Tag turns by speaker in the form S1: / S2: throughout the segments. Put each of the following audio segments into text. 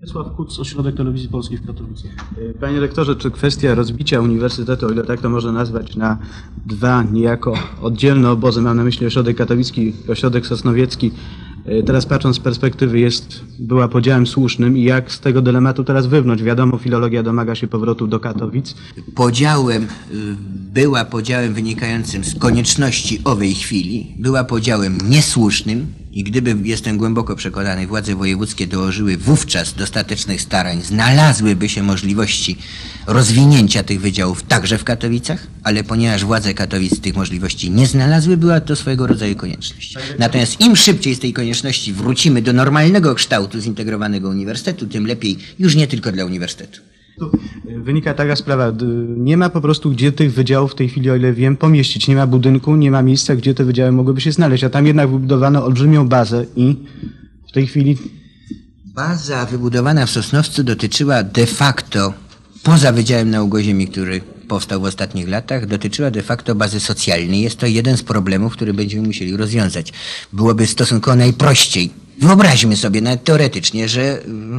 S1: Wiesław Kuc, Ośrodek Telewizji Polskiej w Katowicach.
S2: Panie rektorze, czy kwestia rozbicia uniwersytetu, o ile tak to można nazwać, na dwa niejako oddzielne obozy, mam na myśli ośrodek katowicki i ośrodek sosnowiecki, teraz patrząc z perspektywy była podziałem słusznym i jak z tego dylematu teraz wywnąć? Wiadomo, filologia domaga się powrotu do Katowic.
S3: Była podziałem wynikającym z konieczności owej chwili, była podziałem niesłusznym i gdyby, jestem głęboko przekonany, władze wojewódzkie dołożyły wówczas dostatecznych starań, znalazłyby się możliwości rozwinięcia tych wydziałów także w Katowicach, ale ponieważ władze Katowic tych możliwości nie znalazły, była to swojego rodzaju konieczność. Natomiast im szybciej z tej konieczności wrócimy do normalnego kształtu zintegrowanego uniwersytetu, tym lepiej już nie tylko dla uniwersytetu.
S2: Wynika taka sprawa, nie ma po prostu gdzie tych wydziałów w tej chwili, o ile wiem, pomieścić. Nie ma budynku, nie ma miejsca, gdzie te wydziały mogłyby się znaleźć, a tam jednak wybudowano olbrzymią bazę i w tej chwili...
S3: Baza wybudowana w Sosnowcu dotyczyła de facto, poza Wydziałem Nauk o Ziemi, który powstał w ostatnich latach, dotyczyła de facto bazy socjalnej. Jest to jeden z problemów, który będziemy musieli rozwiązać. Byłoby stosunkowo najprościej. Wyobraźmy sobie nawet teoretycznie, że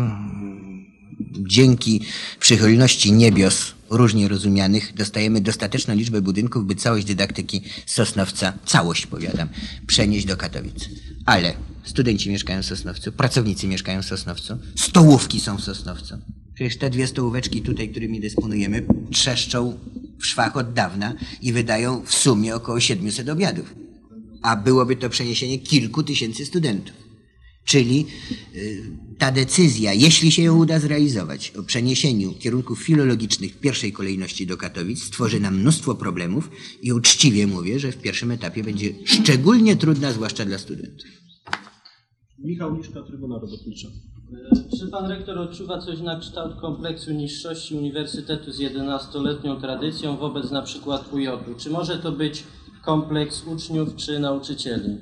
S3: dzięki przychylności niebios różnie rozumianych dostajemy dostateczną liczbę budynków, by całość dydaktyki Sosnowca, całość powiadam, przenieść do Katowic. Ale studenci mieszkają w Sosnowcu, pracownicy mieszkają w Sosnowcu, stołówki są w Sosnowcu. Przecież te dwie stołóweczki tutaj, którymi dysponujemy, trzeszczą w szwach od dawna i wydają w sumie około 700 obiadów. A byłoby to przeniesienie kilku tysięcy studentów. Czyli ta decyzja, jeśli się ją uda zrealizować, o przeniesieniu kierunków filologicznych w pierwszej kolejności do Katowic, stworzy nam mnóstwo problemów i uczciwie mówię, że w pierwszym etapie będzie szczególnie trudna, zwłaszcza dla studentów.
S1: Michał Miszka, Trybuna Robotnicza.
S4: Czy pan rektor odczuwa coś na kształt kompleksu niższości uniwersytetu z 11-letnią tradycją wobec na przykład UJ-u? Czy może to być kompleks uczniów czy nauczycieli?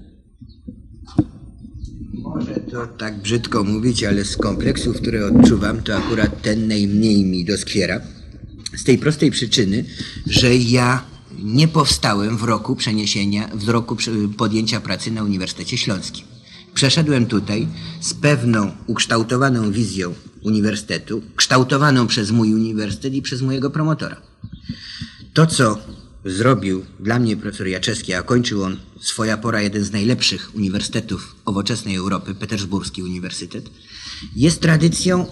S3: Może to tak brzydko mówić, ale z kompleksów, które odczuwam, to akurat ten najmniej mi doskwiera. Z tej prostej przyczyny, że ja nie powstałem w roku podjęcia pracy na Uniwersytecie Śląskim. Przeszedłem tutaj z pewną ukształtowaną wizją uniwersytetu, kształtowaną przez mój uniwersytet i przez mojego promotora. To, co zrobił dla mnie profesor Jaczewski, a kończył on swoja pora jeden z najlepszych uniwersytetów nowoczesnej Europy, Petersburski Uniwersytet, jest tradycją,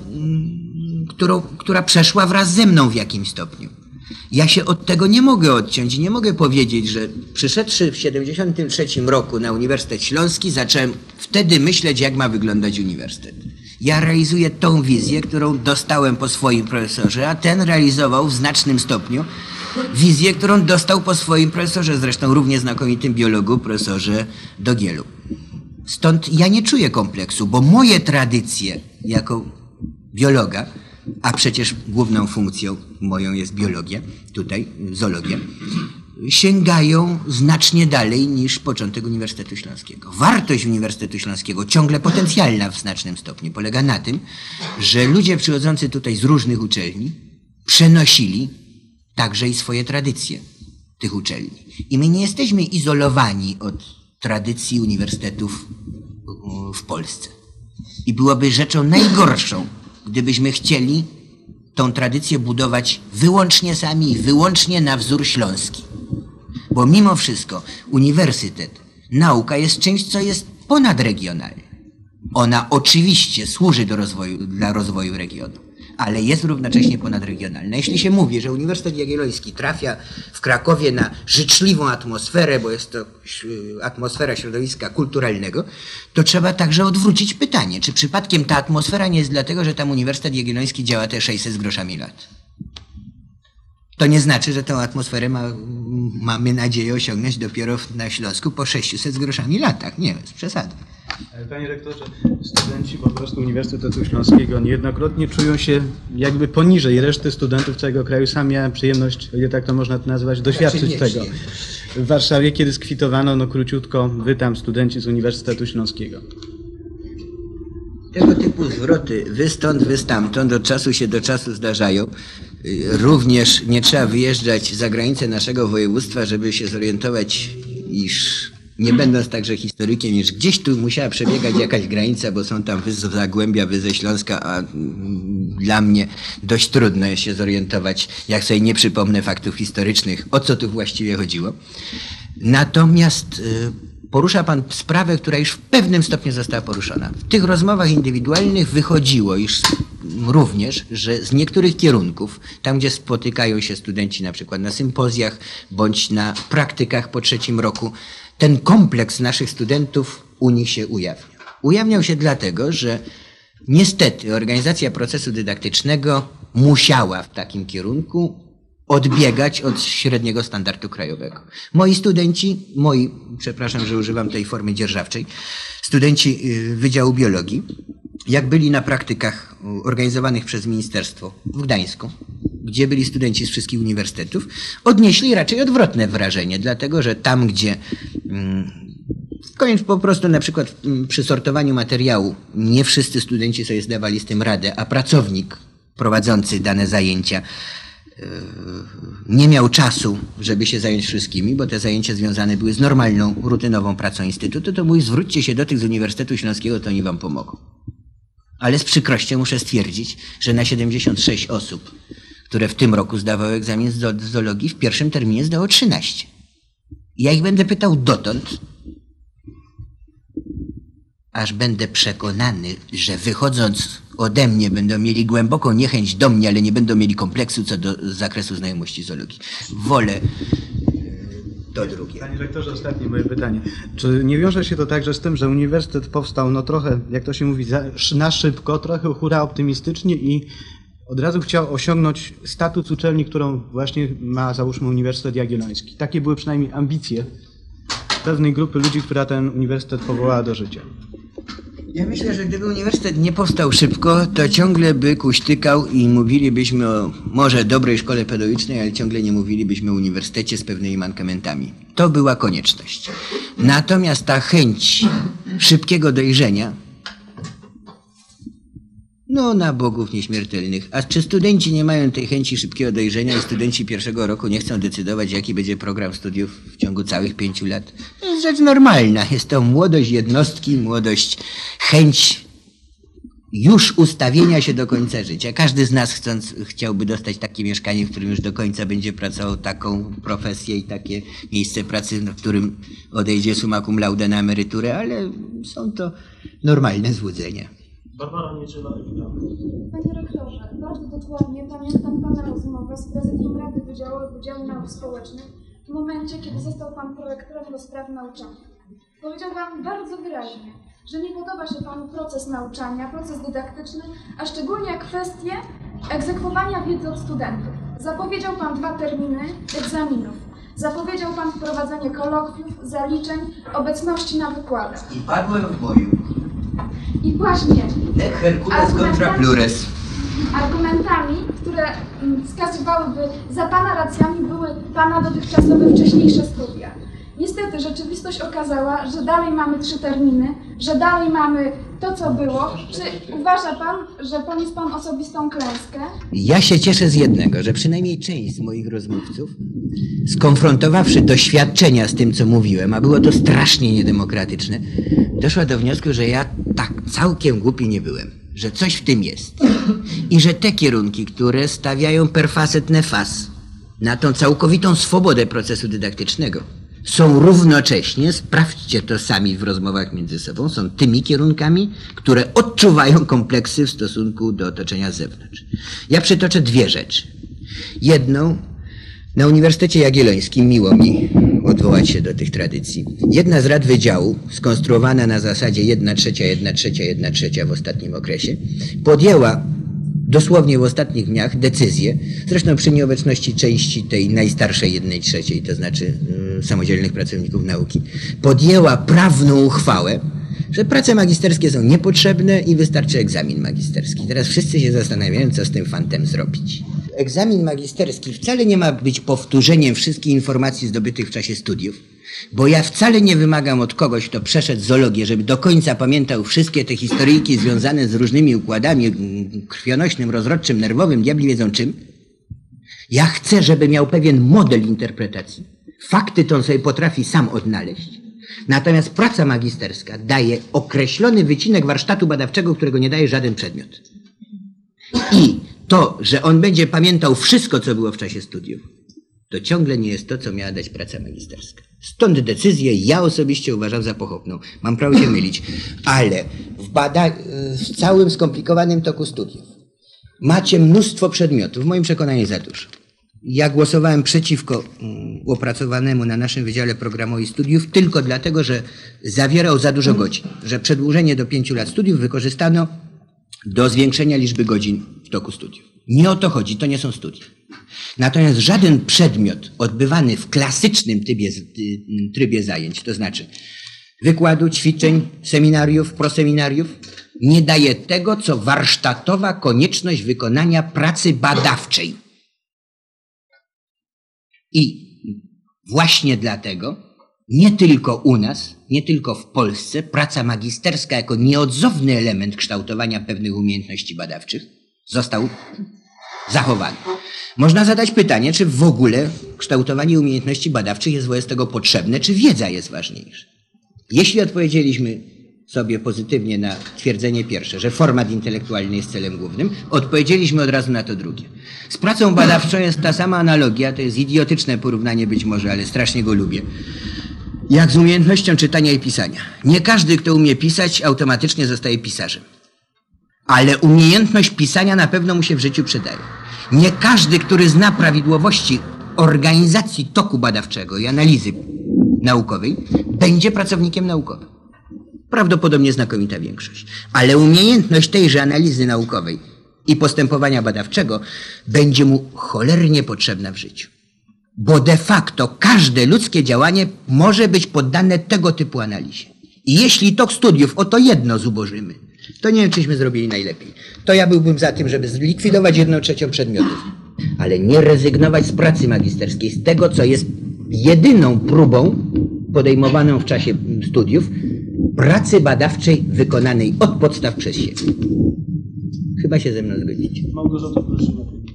S3: która przeszła wraz ze mną w jakimś stopniu. Ja się od tego nie mogę odciąć i nie mogę powiedzieć, że przyszedłszy w 1973 roku na Uniwersytet Śląski, zacząłem wtedy myśleć, jak ma wyglądać uniwersytet. Ja realizuję tą wizję, którą dostałem po swoim profesorze, a ten realizował w znacznym stopniu wizję, którą dostał po swoim profesorze, zresztą równie znakomitym biologu, profesorze Dogielu. Stąd ja nie czuję kompleksu, bo moje tradycje jako biologa, a przecież główną funkcją moją jest biologia, tutaj zoologia, sięgają znacznie dalej niż początek Uniwersytetu Śląskiego. Wartość Uniwersytetu Śląskiego, ciągle potencjalna w znacznym stopniu, polega na tym, że ludzie przychodzący tutaj z różnych uczelni przenosili także i swoje tradycje tych uczelni. I my nie jesteśmy izolowani od tradycji uniwersytetów w Polsce. I byłoby rzeczą najgorszą, gdybyśmy chcieli tą tradycję budować wyłącznie sami i wyłącznie na wzór śląski. Bo mimo wszystko uniwersytet, nauka jest czymś, co jest ponadregionalne. Ona oczywiście służy dla rozwoju regionu, ale jest równocześnie ponadregionalna. Jeśli się mówi, że Uniwersytet Jagielloński trafia w Krakowie na życzliwą atmosferę, bo jest to atmosfera środowiska kulturalnego, to trzeba także odwrócić pytanie, czy przypadkiem ta atmosfera nie jest dlatego, że tam Uniwersytet Jagielloński działa te 600 z groszami lat. To nie znaczy, że tę atmosferę mamy nadzieję osiągnąć dopiero na Śląsku po 600 z groszami latach. Nie, bez przesady.
S2: Panie rektorze, studenci po prostu Uniwersytetu Śląskiego niejednokrotnie czują się jakby poniżej reszty studentów całego kraju. Sam miałem przyjemność, o ile tak to można nazwać, doświadczyć tego. W Warszawie, kiedy skwitowano, króciutko, wy tam studenci z Uniwersytetu Śląskiego.
S3: Tego typu zwroty, wy stąd, wy stamtąd, od czasu się do czasu zdarzają. Również nie trzeba wyjeżdżać za granicę naszego województwa, żeby się zorientować, iż nie będąc także historykiem, już gdzieś tu musiała przebiegać jakaś granica, bo są tam wy z Zagłębia, wy ze Śląska, a dla mnie dość trudno jest się zorientować, jak sobie nie przypomnę faktów historycznych, o co tu właściwie chodziło. Natomiast porusza pan sprawę, która już w pewnym stopniu została poruszona. W tych rozmowach indywidualnych wychodziło już również, że z niektórych kierunków, tam gdzie spotykają się studenci na przykład na sympozjach bądź na praktykach po 3. roku, ten kompleks naszych studentów u nich się ujawniał. Ujawniał się dlatego, że niestety organizacja procesu dydaktycznego musiała w takim kierunku odbiegać od średniego standardu krajowego. Moi studenci, przepraszam, że używam tej formy dzierżawczej, studenci Wydziału Biologii, jak byli na praktykach organizowanych przez ministerstwo w Gdańsku, gdzie byli studenci z wszystkich uniwersytetów, odnieśli raczej odwrotne wrażenie, dlatego że tam, gdzie po prostu na przykład przy sortowaniu materiału nie wszyscy studenci sobie zdawali z tym radę, a pracownik prowadzący dane zajęcia nie miał czasu, żeby się zająć wszystkimi, bo te zajęcia związane były z normalną, rutynową pracą instytutu, to mówi, zwróćcie się do tych z Uniwersytetu Śląskiego, to oni wam pomogą. Ale z przykrością muszę stwierdzić, że na 76 osób, które w tym roku zdawały egzamin z zoologii, w pierwszym terminie zdało 13. I ja ich będę pytał dotąd, aż będę przekonany, że wychodząc ode mnie będą mieli głęboką niechęć do mnie, ale nie będą mieli kompleksu co do zakresu znajomości zoologii. Wolę to drugie.
S2: Panie rektorze, ostatnie moje pytanie. Czy nie wiąże się to także z tym, że uniwersytet powstał no trochę, jak to się mówi, na szybko, trochę hura optymistycznie i od razu chciał osiągnąć status uczelni, którą właśnie ma, załóżmy, Uniwersytet Jagielloński. Takie były przynajmniej ambicje pewnej grupy ludzi, która ten uniwersytet powołała do życia.
S3: Ja myślę, że gdyby uniwersytet nie powstał szybko, to ciągle by kuśtykał i mówilibyśmy o może dobrej szkole pedagogicznej, ale ciągle nie mówilibyśmy o uniwersytecie z pewnymi mankamentami. To była konieczność. Natomiast ta chęć szybkiego dojrzenia, no na bogów nieśmiertelnych. A czy studenci nie mają tej chęci szybkiego dojrzenia i studenci 1. roku nie chcą decydować, jaki będzie program studiów w ciągu całych 5 lat? To jest rzecz normalna. Jest to młodość jednostki, młodość, chęć już ustawienia się do końca życia. Każdy z nas chciałby dostać takie mieszkanie, w którym już do końca będzie pracował, taką profesję i takie miejsce pracy, w którym odejdzie summa cum laude na emeryturę, ale są to normalne złudzenia.
S1: Barbara Niedziela.
S5: Panie rektorze, bardzo dokładnie pamiętam Pana rozmowę z prezydium Rady Wydziału Nauk Społecznych w momencie, kiedy został Pan prorektorem do spraw nauczania. Powiedział Pan bardzo wyraźnie, że nie podoba się Panu proces nauczania, proces dydaktyczny, a szczególnie kwestie egzekwowania wiedzy od studentów. Zapowiedział Pan 2 terminy egzaminów. Zapowiedział Pan wprowadzenie kolokwiów, zaliczeń, obecności na wykładach.
S3: I padłem w boju.
S5: I właśnie
S3: Nec Hercules contra plures.
S5: argumentami, które wskazywałyby za Pana racjami, były Pana dotychczasowe wcześniejsze studia. Niestety rzeczywistość okazała, że dalej mamy 3 terminy, że dalej mamy to, co było. Czy uważa Pan, że poniósł Pan osobistą klęskę?
S3: Ja się cieszę z jednego, że przynajmniej część z moich rozmówców, skonfrontowawszy doświadczenia z tym, co mówiłem, a było to strasznie niedemokratyczne, doszła do wniosku, że ja tak całkiem głupi nie byłem, że coś w tym jest. I że te kierunki, które stawiają per facet nefas na tą całkowitą swobodę procesu dydaktycznego, są równocześnie, sprawdźcie to sami w rozmowach między sobą, są tymi kierunkami, które odczuwają kompleksy w stosunku do otoczenia z zewnątrz. Ja przytoczę 2 rzeczy. Jedną, na Uniwersytecie Jagiellońskim, miło mi odwołać się do tych tradycji, jedna z rad wydziału, skonstruowana na zasadzie 1/3, 1/3, 1/3 w ostatnim okresie, podjęła dosłownie w ostatnich dniach decyzję, zresztą przy nieobecności części tej najstarszej 1/3, to znaczy samodzielnych pracowników nauki, podjęła prawną uchwałę, że prace magisterskie są niepotrzebne i wystarczy egzamin magisterski. Teraz wszyscy się zastanawiają, co z tym fantem zrobić. Egzamin magisterski wcale nie ma być powtórzeniem wszystkich informacji zdobytych w czasie studiów, bo ja wcale nie wymagam od kogoś, kto przeszedł zoologię, żeby do końca pamiętał wszystkie te historyjki związane z różnymi układami krwionośnym, rozrodczym, nerwowym, diabli wiedzą czym. Ja chcę, żeby miał pewien model interpretacji. Fakty to on sobie potrafi sam odnaleźć, Natomiast praca magisterska daje określony wycinek warsztatu badawczego, którego nie daje żaden przedmiot. I to, że on będzie pamiętał wszystko, co było w czasie studiów, to ciągle nie jest to, co miała dać praca magisterska. Stąd decyzję ja osobiście uważam za pochopną. Mam prawo się mylić, ale w całym skomplikowanym toku studiów macie mnóstwo przedmiotów, w moim przekonaniu za dużo. Ja głosowałem przeciwko opracowanemu na naszym Wydziale Programowi Studiów tylko dlatego, że zawierał za dużo godzin, że przedłużenie do 5 lat studiów wykorzystano do zwiększenia liczby godzin w toku studiów. Nie o to chodzi, to nie są studia. Natomiast żaden przedmiot odbywany w klasycznym trybie zajęć, to znaczy wykładu, ćwiczeń, seminariów, proseminariów, nie daje tego, co warsztatowa konieczność wykonania pracy badawczej. I właśnie dlatego nie tylko u nas, nie tylko w Polsce praca magisterska jako nieodzowny element kształtowania pewnych umiejętności badawczych został zachowany. Można zadać pytanie, czy w ogóle kształtowanie umiejętności badawczych jest wobec tego potrzebne, czy wiedza jest ważniejsza. Jeśli odpowiedzieliśmy sobie pozytywnie na twierdzenie pierwsze, że format intelektualny jest celem głównym, odpowiedzieliśmy od razu na to drugie. Z pracą badawczą jest ta sama analogia, to jest idiotyczne porównanie być może, ale strasznie go lubię, jak z umiejętnością czytania i pisania. Nie każdy, kto umie pisać, automatycznie zostaje pisarzem. Ale umiejętność pisania na pewno mu się w życiu przydaje. Nie każdy, który zna prawidłowości organizacji toku badawczego i analizy naukowej, będzie pracownikiem naukowym. Prawdopodobnie znakomita większość. Ale umiejętność tejże analizy naukowej i postępowania badawczego będzie mu cholernie potrzebna w życiu. Bo de facto każde ludzkie działanie może być poddane tego typu analizie. I jeśli tok studiów o to jedno zubożymy, to nie wiem, czyśmy zrobili najlepiej. To ja byłbym za tym, żeby zlikwidować 1/3 przedmiotów, ale nie rezygnować z pracy magisterskiej, z tego, co jest jedyną próbą podejmowaną w czasie studiów, pracy badawczej wykonanej od podstaw przez siebie. Chyba się ze mną zgodzicie.
S1: Małgorzata, proszę.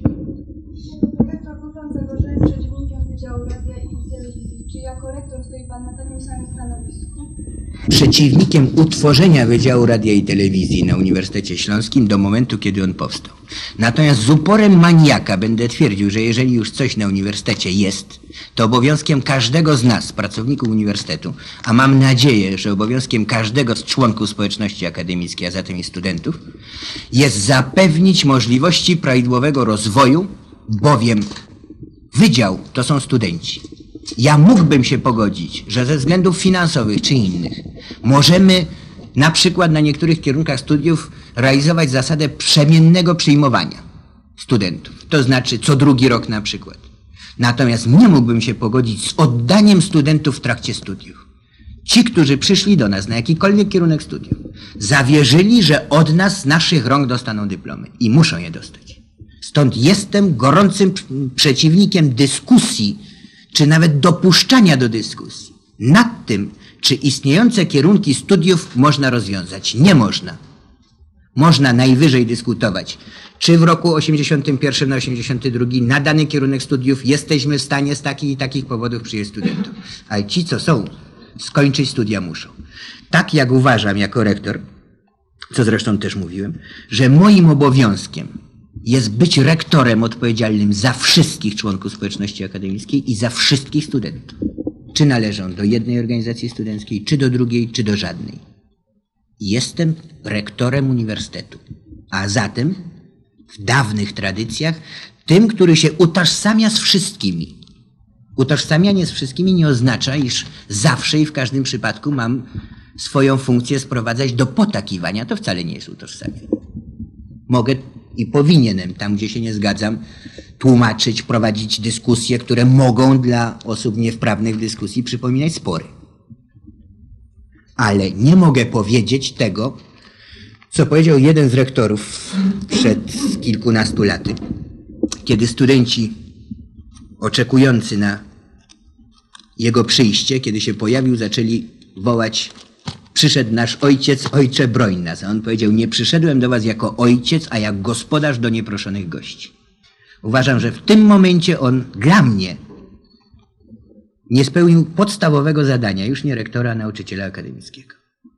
S5: Rektor, był pan zagrożonym przeciwnikiem Wydziału Radia i Telewizji. Czy jako rektor stoi pan na takim samym stanowisku?
S3: Przeciwnikiem utworzenia Wydziału Radia i Telewizji na Uniwersytecie Śląskim do momentu, kiedy on powstał. Natomiast z uporem maniaka będę twierdził, że jeżeli już coś na uniwersytecie jest, to obowiązkiem każdego z nas, pracowników uniwersytetu, a mam nadzieję, że obowiązkiem każdego z członków społeczności akademickiej, a zatem i studentów, jest zapewnić możliwości prawidłowego rozwoju, bowiem wydział to są studenci. Ja mógłbym się pogodzić, że ze względów finansowych czy innych możemy na przykład na niektórych kierunkach studiów realizować zasadę przemiennego przyjmowania studentów. To znaczy co drugi rok na przykład. Natomiast nie mógłbym się pogodzić z oddaniem studentów w trakcie studiów. Ci, którzy przyszli do nas na jakikolwiek kierunek studiów, zawierzyli, że od nas z naszych rąk dostaną dyplomy i muszą je dostać. Stąd jestem gorącym przeciwnikiem dyskusji, czy nawet dopuszczania do dyskusji nad tym, czy istniejące kierunki studiów można rozwiązać. Nie można. Można najwyżej dyskutować, czy w roku 81 na 82 na dany kierunek studiów jesteśmy w stanie z takich i takich powodów przyjąć studentów. Ale ci, co są, skończyć studia muszą. Tak jak uważam jako rektor, co zresztą też mówiłem, że moim obowiązkiem jest być rektorem odpowiedzialnym za wszystkich członków społeczności akademickiej i za wszystkich studentów. Czy należą do jednej organizacji studenckiej, czy do drugiej, czy do żadnej. Jestem rektorem uniwersytetu, a zatem w dawnych tradycjach tym, który się utożsamia z wszystkimi. Utożsamianie z wszystkimi nie oznacza, iż zawsze i w każdym przypadku mam swoją funkcję sprowadzać do potakiwania. To wcale nie jest utożsamianie. Mogę i powinienem, tam gdzie się nie zgadzam, tłumaczyć, prowadzić dyskusje, które mogą dla osób niewprawnych w dyskusji przypominać spory. Ale nie mogę powiedzieć tego, co powiedział jeden z rektorów przed kilkunastu laty, kiedy studenci oczekujący na jego przyjście, kiedy się pojawił, zaczęli wołać: przyszedł nasz ojciec, ojcze broń nas. A on powiedział: nie przyszedłem do was jako ojciec, a jak gospodarz do nieproszonych gości. Uważam, że w tym momencie on dla mnie nie spełnił podstawowego zadania, już nie rektora, a nauczyciela akademickiego.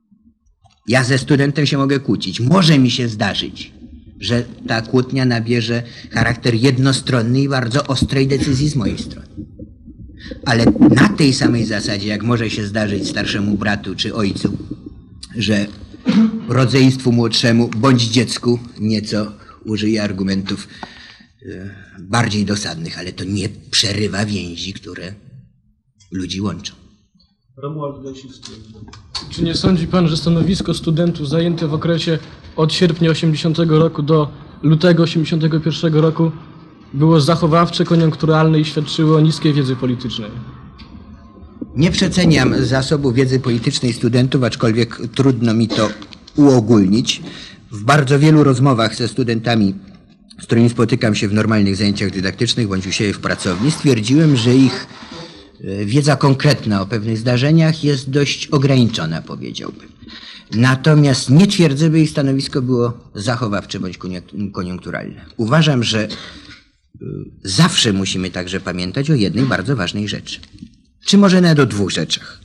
S3: Ja ze studentem się mogę kłócić. Może mi się zdarzyć, że ta kłótnia nabierze charakter jednostronny i bardzo ostrej decyzji z mojej strony. Ale na tej samej zasadzie, jak może się zdarzyć starszemu bratu czy ojcu, że rodzeństwu młodszemu bądź dziecku nieco użyje argumentów bardziej dosadnych, ale to nie przerywa więzi, które ludzi łączą.
S1: Romuald Gąsiewski.
S6: Czy nie sądzi pan, że stanowisko studentów zajęte w okresie od sierpnia 80 roku do lutego 81 roku było zachowawcze, koniunkturalne i świadczyło o niskiej wiedzy politycznej?
S3: Nie przeceniam zasobu wiedzy politycznej studentów, aczkolwiek trudno mi to uogólnić. W bardzo wielu rozmowach ze studentami, z którymi spotykam się w normalnych zajęciach dydaktycznych bądź u siebie w pracowni, stwierdziłem, że ich wiedza konkretna o pewnych zdarzeniach jest dość ograniczona, powiedziałbym. Natomiast nie twierdzę, by ich stanowisko było zachowawcze bądź koniunkturalne. Uważam, że zawsze musimy także pamiętać o jednej bardzo ważnej rzeczy. Czy może nawet o dwóch rzeczach.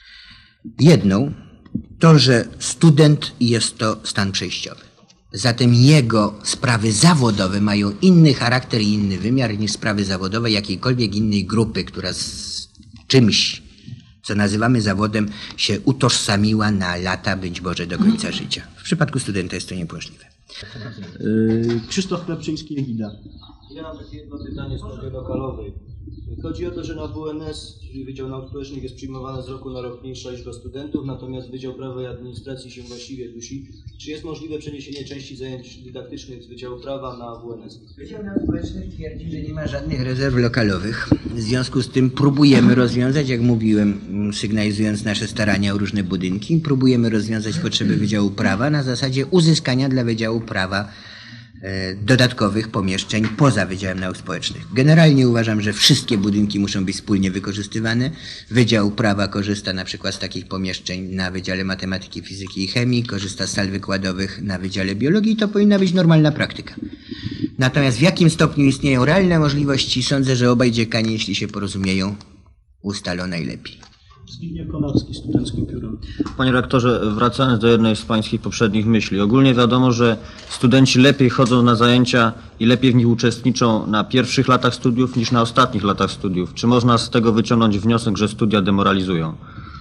S3: Jedną to, że student jest to stan przejściowy. Zatem jego sprawy zawodowe mają inny charakter i inny wymiar niż sprawy zawodowe jakiejkolwiek innej grupy, która z czymś, co nazywamy zawodem, się utożsamiła na lata, być może do końca życia. W przypadku studenta jest to niemożliwe.
S1: Krzysztof Klepczyński, Egida.
S7: Ja mam takie jedno pytanie z sprawy lokalowej. Chodzi o to, że na WNS, czyli Wydział Nauk Społecznych, jest przyjmowana z roku na rok mniejsza liczba studentów, natomiast Wydział Prawa i Administracji się właściwie dusi. Czy jest możliwe przeniesienie części zajęć dydaktycznych z Wydziału Prawa na WNS?
S3: Wydział Nauk Społecznych twierdzi, że nie ma żadnych rezerw lokalowych. W związku z tym próbujemy rozwiązać, jak mówiłem, sygnalizując nasze starania o różne budynki, próbujemy rozwiązać potrzeby Wydziału Prawa na zasadzie uzyskania dla Wydziału Prawa dodatkowych pomieszczeń poza Wydziałem Nauk Społecznych. Generalnie uważam, że wszystkie budynki muszą być wspólnie wykorzystywane. Wydział Prawa korzysta na przykład z takich pomieszczeń na Wydziale Matematyki, Fizyki i Chemii, korzysta z sal wykładowych na Wydziale Biologii i to powinna być normalna praktyka. Natomiast w jakim stopniu istnieją realne możliwości, sądzę, że obaj dziekani, jeśli się porozumieją, ustalą najlepiej.
S1: Zbigniew Konarski, Studenckim Piórem.
S8: Panie rektorze, wracając do jednej z pańskich poprzednich myśli. Ogólnie wiadomo, że studenci lepiej chodzą na zajęcia i lepiej w nich uczestniczą na pierwszych latach studiów niż na ostatnich latach studiów. Czy można z tego wyciągnąć wniosek, że studia demoralizują?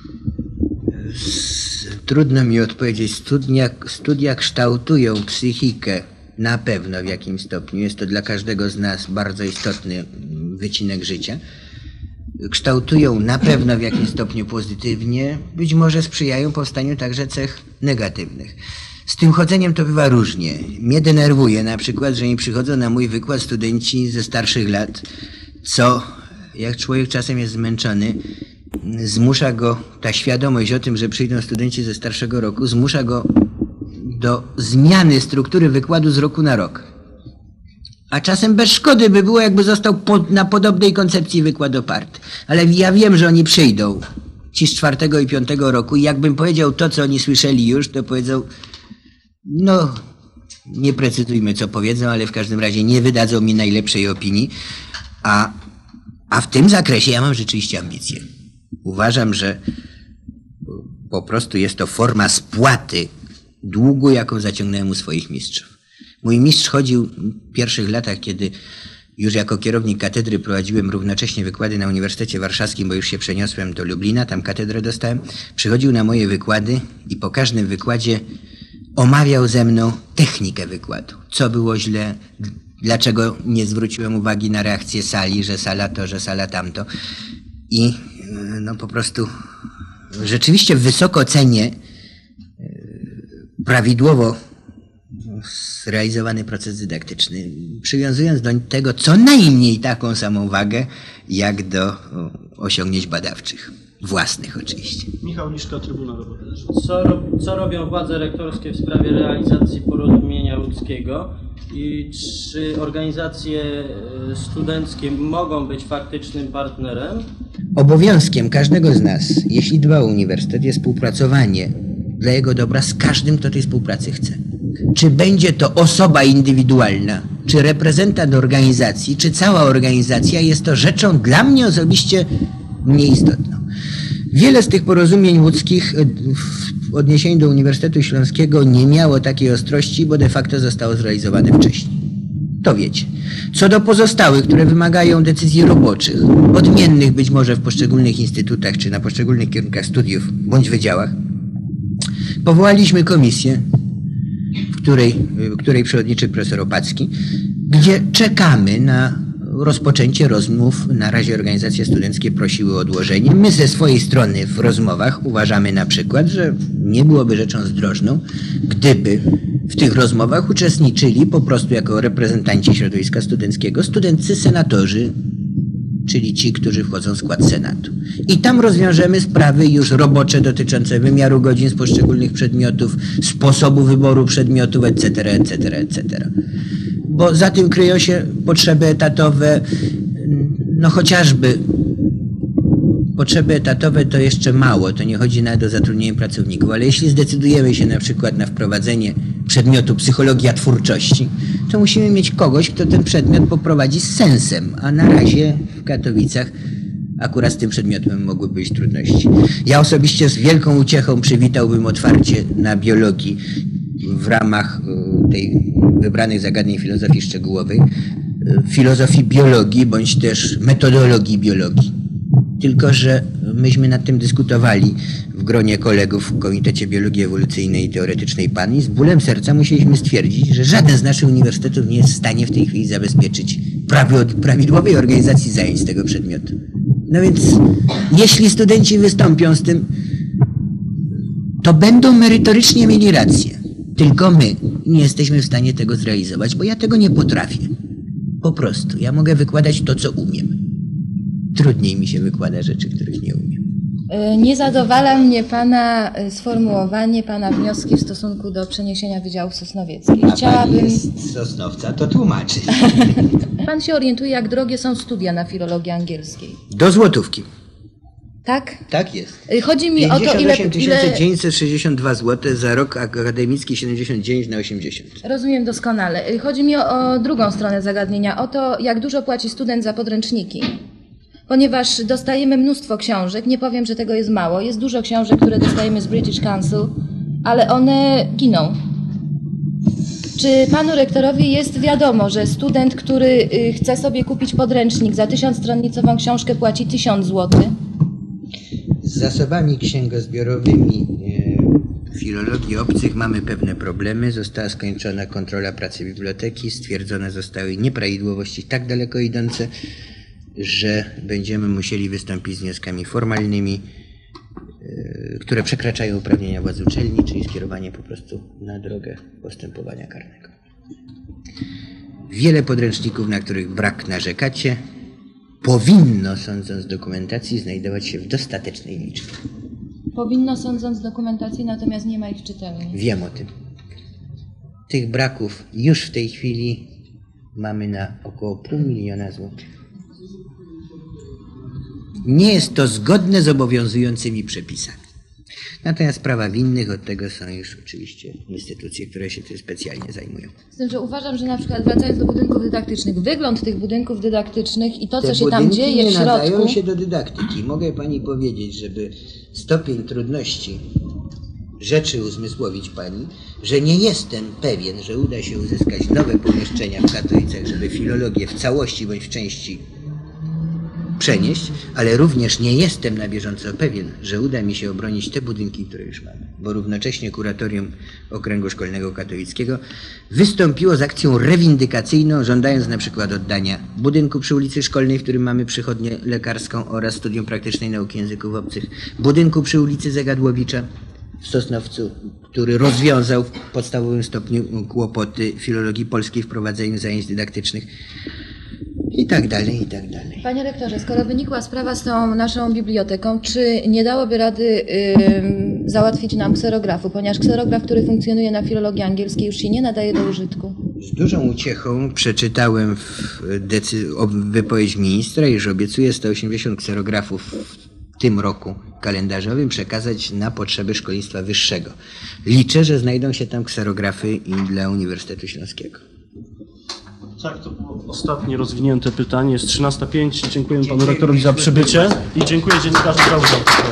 S3: Trudno mi odpowiedzieć. Studia kształtują psychikę na pewno w jakimś stopniu. Jest to dla każdego z nas bardzo istotny wycinek życia. Kształtują na pewno w jakimś stopniu pozytywnie, być może sprzyjają powstaniu także cech negatywnych. Z tym chodzeniem to bywa różnie. Mnie denerwuje na przykład, że nie przychodzą na mój wykład studenci ze starszych lat, co, jak człowiek czasem jest zmęczony, zmusza go, ta świadomość o tym, że przyjdą studenci ze starszego roku, zmusza go do zmiany struktury wykładu z roku na rok. A czasem bez szkody by było, jakby został na podobnej koncepcji wykład oparty. Ale ja wiem, że oni przyjdą, ci z 4. i 5. roku i jakbym powiedział to, co oni słyszeli już, to powiedzą, no nie precyzujmy, co powiedzą, ale w każdym razie nie wydadzą mi najlepszej opinii. A w tym zakresie ja mam rzeczywiście ambicje. Uważam, że po prostu jest to forma spłaty długu, jaką zaciągnąłem u swoich mistrzów. Mój mistrz chodził w pierwszych latach, kiedy już jako kierownik katedry prowadziłem równocześnie wykłady na Uniwersytecie Warszawskim, bo już się przeniosłem do Lublina, tam katedrę dostałem. Przychodził na moje wykłady i po każdym wykładzie omawiał ze mną technikę wykładu. Co było źle, dlaczego nie zwróciłem uwagi na reakcję sali, że sala to, że sala tamto. I no po prostu rzeczywiście wysoko cenię prawidłowo zrealizowany proces dydaktyczny, przywiązując do tego co najmniej taką samą wagę, jak do osiągnięć badawczych. Własnych oczywiście.
S1: Michał Liszka, Trybunał Robotniczy.
S4: Co robią władze rektorskie w sprawie realizacji porozumienia łódzkiego i czy organizacje studenckie mogą być faktycznym partnerem?
S3: Obowiązkiem każdego z nas, jeśli dba o uniwersytet, jest współpracowanie dla jego dobra z każdym, kto tej współpracy chce. Czy będzie to osoba indywidualna, czy reprezentant organizacji, czy cała organizacja, jest to rzeczą dla mnie osobiście mniej istotną. Wiele z tych porozumień łódzkich w odniesieniu do Uniwersytetu Śląskiego nie miało takiej ostrości, bo de facto zostało zrealizowane wcześniej. To wiecie. Co do pozostałych, które wymagają decyzji roboczych, odmiennych być może w poszczególnych instytutach czy na poszczególnych kierunkach studiów bądź wydziałach, powołaliśmy komisję, której przewodniczy profesor Opacki, gdzie czekamy na rozpoczęcie rozmów. Na razie organizacje studenckie prosiły o odłożenie. My ze swojej strony w rozmowach uważamy na przykład, że nie byłoby rzeczą zdrożną, gdyby w tych rozmowach uczestniczyli po prostu jako reprezentanci środowiska studenckiego studenccy senatorzy, czyli ci, którzy wchodzą w skład Senatu. I tam rozwiążemy sprawy już robocze dotyczące wymiaru godzin z poszczególnych przedmiotów, sposobu wyboru przedmiotów, etc., etc., etc. Bo za tym kryją się potrzeby etatowe, no chociażby potrzeby etatowe to jeszcze mało, to nie chodzi nawet o zatrudnienie pracowników, ale jeśli zdecydujemy się na przykład na wprowadzenie przedmiotu psychologia twórczości, to musimy mieć kogoś, kto ten przedmiot poprowadzi z sensem, a na razie w Katowicach akurat z tym przedmiotem mogły być trudności. Ja osobiście z wielką uciechą przywitałbym otwarcie na biologii w ramach tej wybranych zagadnień filozofii szczegółowej, filozofii biologii bądź też metodologii biologii. Tylko że myśmy nad tym dyskutowali w gronie kolegów w Komitecie Biologii Ewolucyjnej i Teoretycznej PAN i z bólem serca musieliśmy stwierdzić, że żaden z naszych uniwersytetów nie jest w stanie w tej chwili zabezpieczyć prawidłowej organizacji zajęć z tego przedmiotu. No więc jeśli studenci wystąpią z tym, to będą merytorycznie mieli rację. Tylko my nie jesteśmy w stanie tego zrealizować, bo ja tego nie potrafię. Po prostu. Ja mogę wykładać to, co umiem. Trudniej mi się wykłada rzeczy, których nie umiem.
S9: Nie zadowala mnie Pana sformułowanie, Pana wnioski w stosunku do przeniesienia Wydziałów Sosnowieckich.
S3: Pan jest z Sosnowca, to tłumaczy.
S9: Pan się orientuje, jak drogie są studia na filologii angielskiej.
S3: Do złotówki.
S9: Tak?
S3: Tak jest.
S9: Chodzi mi o to, ile...
S3: 962 zł za rok akademicki 79 na 80.
S9: Rozumiem doskonale. Chodzi mi o drugą stronę zagadnienia, o to, jak dużo płaci student za podręczniki. Ponieważ dostajemy mnóstwo książek, nie powiem, że tego jest mało, jest dużo książek, które dostajemy z British Council, ale one giną. Czy panu rektorowi jest wiadomo, że student, który chce sobie kupić podręcznik za 1000-stronnicową książkę, płaci 1000 zł?
S3: Z zasobami księgozbiorowymi filologii obcych mamy pewne problemy. Została skończona kontrola pracy biblioteki, stwierdzone zostały nieprawidłowości tak daleko idące, że będziemy musieli wystąpić z wnioskami formalnymi, które przekraczają uprawnienia władz uczelni, czyli skierowanie po prostu na drogę postępowania karnego. Wiele podręczników, na których brak narzekacie, powinno, sądząc z dokumentacji, znajdować się w dostatecznej liczbie.
S9: Powinno, sądząc z dokumentacji, natomiast nie ma ich w czytelni.
S3: Wiem o tym. Tych braków już w tej chwili mamy na około 500 000 złotych. Nie jest to zgodne z obowiązującymi przepisami. Natomiast prawa winnych od tego są już oczywiście instytucje, które się tym specjalnie zajmują.
S9: Z tym, że uważam, że na przykład wracając do budynków dydaktycznych, wygląd tych budynków dydaktycznych i to, co się tam dzieje w środku...
S3: nie nadają się do dydaktyki. Mogę pani powiedzieć, żeby stopień trudności rzeczy uzmysłowić pani, że nie jestem pewien, że uda się uzyskać nowe pomieszczenia w Katowicach, żeby filologię w całości bądź w części przenieść, ale również nie jestem na bieżąco pewien, że uda mi się obronić te budynki, które już mamy, bo równocześnie Kuratorium Okręgu Szkolnego Katowickiego wystąpiło z akcją rewindykacyjną, żądając na przykład oddania budynku przy ulicy Szkolnej, w którym mamy przychodnię lekarską oraz Studium Praktycznej Nauki Języków Obcych, budynku przy ulicy Zegadłowicza w Sosnowcu, który rozwiązał w podstawowym stopniu kłopoty filologii polskiej w prowadzeniu zajęć dydaktycznych. I tak dalej, i tak dalej.
S9: Panie rektorze, skoro wynikła sprawa z tą naszą biblioteką, czy nie dałoby rady załatwić nam kserografu, ponieważ kserograf, który funkcjonuje na filologii angielskiej, już się nie nadaje do użytku?
S3: Z dużą uciechą przeczytałem wypowiedź ministra, iż obiecuje 180 kserografów w tym roku kalendarzowym przekazać na potrzeby szkolnictwa wyższego. Liczę, że znajdą się tam kserografy i dla Uniwersytetu Śląskiego.
S1: Tak, to było ostatnie rozwinięte pytanie. Jest 13:05. Dziękuję panu rektorowi za przybycie i dziękuję dziennikarzom za uwagę.